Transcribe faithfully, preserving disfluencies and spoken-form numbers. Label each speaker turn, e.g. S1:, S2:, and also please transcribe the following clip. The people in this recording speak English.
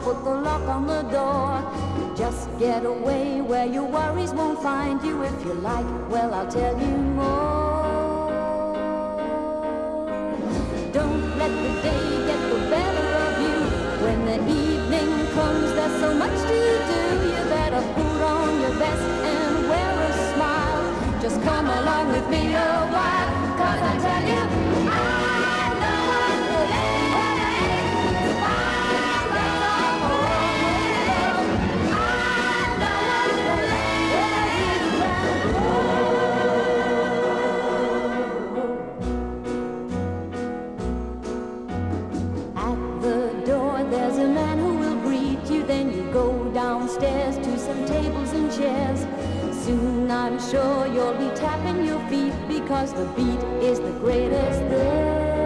S1: put the lock on the door. Just get away where your worries won't find you. If you like, well, I'll tell you more. Don't let the day get the better of you. When the evening comes, there's so much to do. You better put on your best and wear a smile. Just come along with me a while, 'cause I tell you, I know what the day is. Find out wrong with love. I know what the day is. At the door there's a man who will greet you. Then you go downstairs to some tables and chairs. Soon I'm sure you'll be tapping your feet, because the beat is the greatest there.